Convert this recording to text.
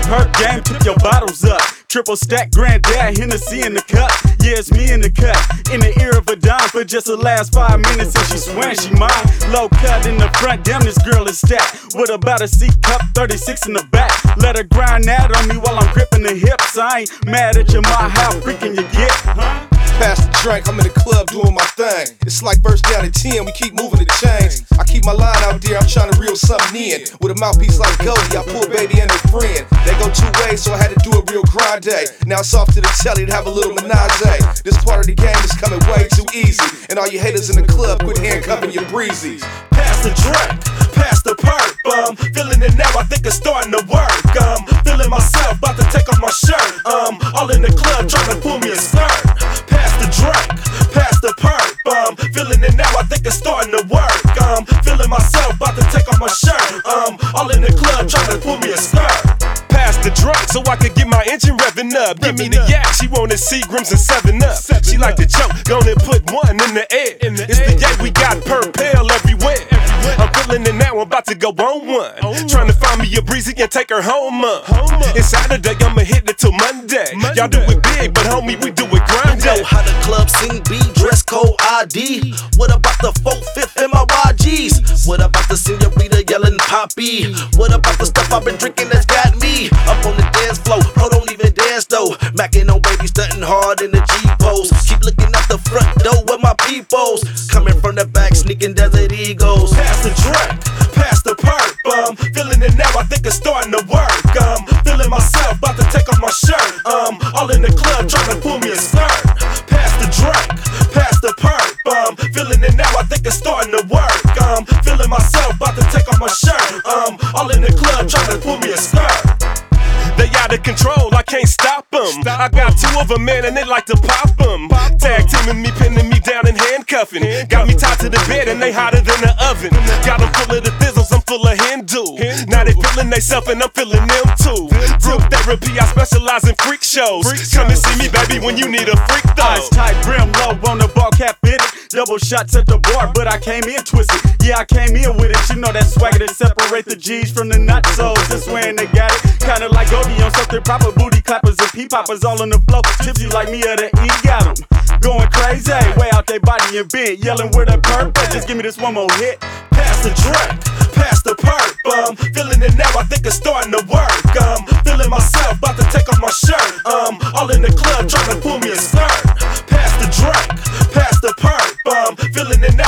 perp game, took your bottles up. Triple stack, granddad, Hennessy in the cup. Yeah, it's me in the cut. In the ear of a dime for just the last 5 minutes, and she swearing she mine. Low cut in the front, damn, this girl is stacked. With about a C cup, 36 in the back. Let her grind that on me while I'm gripping the hips. I ain't mad at you, ma, how freaking you get, huh? Pass the drink, I'm in the club doing my thing. It's like first down at 10, we keep moving the chains. I keep my line out there, I'm trying to reel something in. With a mouthpiece like Goldie, I pull baby and her friend. They go 2 ways, so I had to do a real grind day. Now it's off to the telly to have a little menage. This part of the game is coming way too easy. And all you haters in the club, quit handcuffing your breezies. Pass the drink, pass the perp. Feeling it now, I think it's starting to work. Feeling myself, about to take off my shirt. All in the club, trying to pull me a skirt. Pass the drink, pass the perp. Feeling it now, I think it's starting to work. Feeling myself, about to take off my shirt. All in the club, trying to pull me a skirt. Pass the drink so I could get my engine revving up. Give me the yak, she wanted Seagrams and 7-Up. She like to choke, gonna put one in the air. It's the yak, we got purple everywhere. I'm feeling it now, I'm about to go on one. Trying to find me a breezy and take her home up. It's Saturday, I'ma hit it till Monday. Y'all do it big, but homie, we do it grindin'. Know how the club scene be, dress code ID. What about the 4/5 and my YGs? What about the senorita yelling Poppy? What about the stuff I've been drinking that's got me up on the dance floor? Bro, don't even dance though. Mackin' on baby, stunting hard in the G-pose. Keep looking at the front door with my peepos. Coming from the back, sneaking desert eagles. Pass the drink, pass the perp. Feeling it now, I think it's starting to work. Feeling myself, about to take off my shirt. All in the club, trying to pull me a skirt. Pass the drink, pass the perp. Feeling it now, I think it's starting to work. Feeling myself, about to take off my shirt. All in the club, trying to pull me a skirt. They out of control, I can't stop them. I got 2 of them, man, and they like to pop them. Tag teaming me, pinning me down and handcuffing. Got me tied to the bed and they hotter than the oven. Got them full of the thizzles, I'm full of Hindu. Now they feeling they self and I'm feeling them too. Group therapy, I specialize in freak shows. Come and see me, baby, when you need a freak though. Ice tight, brim low on the ball cap fitted. Double shots at the bar, but I came in twisted. Yeah, I came in with it. You know that swagger that separate the G's from the nutsos. This way and they got it. Kinda like Goldie on something proper. Booty clappers and pee-poppers all on the floor. Tipsy like me or the E got 'em going crazy. Way out they body and bent. Yelling with a purpose. Just give me this one more hit. Pass the drink, pass the perp. Feeling it now, I think it's starting to work. Feeling myself, about to take off my shirt. All in the club, trying to pull me a skirt. Pass the drink, pass the perp. Feeling it now.